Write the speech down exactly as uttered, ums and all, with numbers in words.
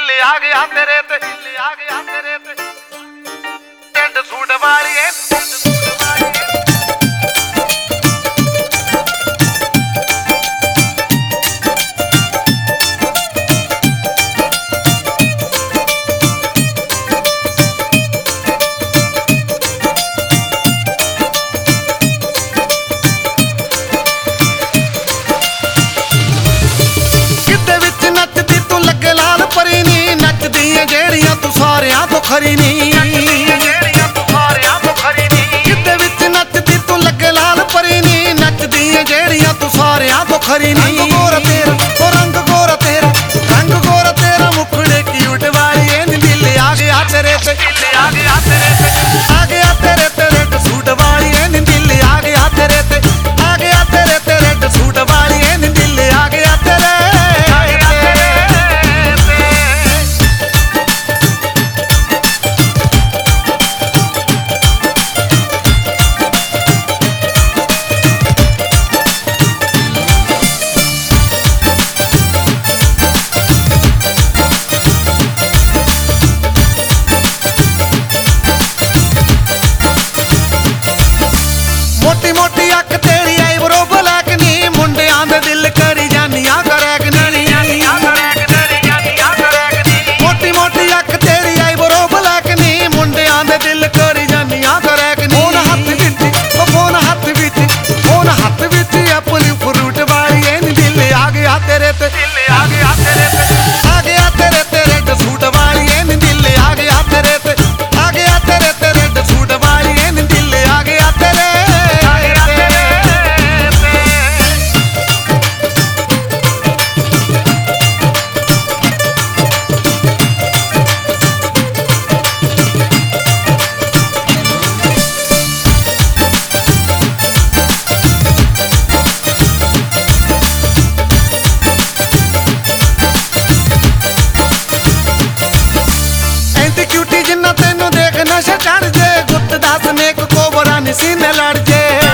दिल आ गया तेरे ते, दिल आ गया तेरे ते, टेंड सूट वालिए खरी नी किते विच नचदी तू लगे लाल परी नी नचदी जेड़ियां तू सारियां तो खरी नी रंग गोरा तेरा ओ रंग गोरा तेरा रंग गोरा तेरा मुखड़े की उठ वाली नी दिल आ गया तेरे ते दिल आ गया तेरे ते आ गया तेरे ते रेड सूट वाली नी दिल आ गया तेरे ते आ गया तेरे ते रेड सूट वाली नी दिल आ गया तेरे मोटी मोटी अख तेरी आई बरो ब्लैक नी मुंडियां दे दिल करी जानियां करैक नी मोटी मोटी अख तेरी आई बरो ब्लैक नी मुंडियां दे दिल करी जानियां करैक नी फोन हत्थ विच ओ फोन हत्थ विच फोन हत्थ विच अपनी फ्रूट वाली नी दिल आ गया तेरे ते दिल आ गया तेरे ते आ गया तेरे ते रेड सूट वाली नी दिल आ गया तेरे ते आ गया तेरे ते रेड सूट वाली नी दिल आ गया तेरे जिन्ना तेनू देख नशा चढ़ जे गुप्त दास नेक कोबरा नी सीने लड़ जे।